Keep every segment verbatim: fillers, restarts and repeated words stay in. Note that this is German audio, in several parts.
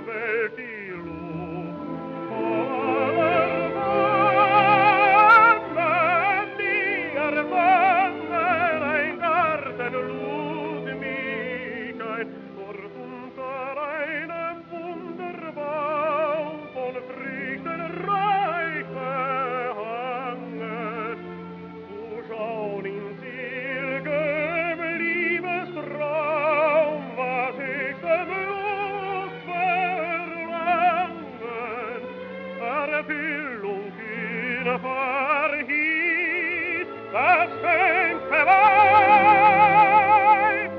Welt die Luft voller Wannen, die erwannen, ein Garten lud mich ein, dort unter einem Wunderbaum von Früchten reich behangen, zu schauen in seligen Liebestraum, was ich dem Lust verlangen, Erfüllung in verhieß, das schönste Weib.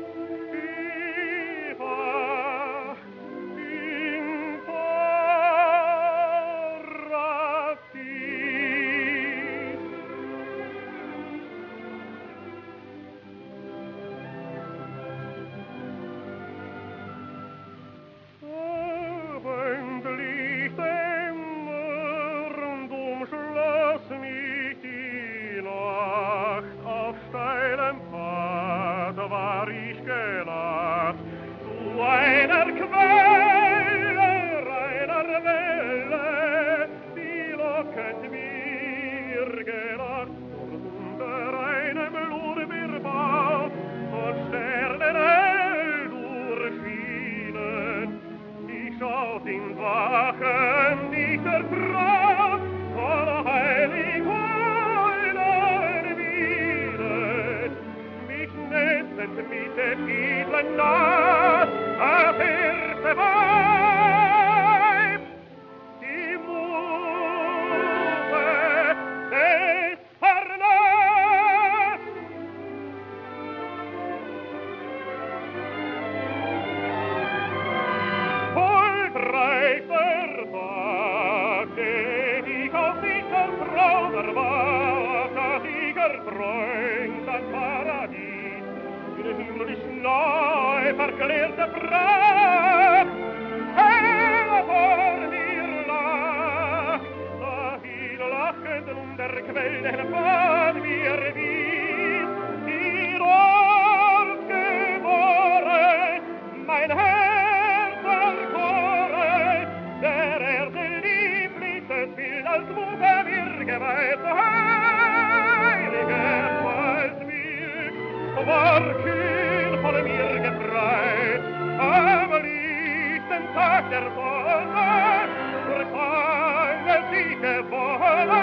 Ich war im Paradies. Abendlich dämmernd umschloss mich die Nacht. Auf steilem Pfad war ich gelacht zu einer Quelle reiner Welle, die lockend mir gelacht. Dort unter einem Lorbeerbau von Sternen hell durchschienen, ich schaut in Wachen nicht der Traum von heilig Heulen wieder, mich netzend mit dem edlen Naht auf erste Weib, die Muse des Parnass. Huldreich der Tag, den ich auf dich als Traum erwarb, dass ich erträumt das Paradies, in himmlisch neu verklärte Pracht. Hell vor mir lacht, dahin lachend und der Quelle von mir wies, die dort geboren, mein Herz erkoren, der Erde liebliches Bild als Mutter mir geweiht, heilige als Wild, war kühl von mir gefreit, am lichten Tag der Sonne, durch Angel sie gewonnen,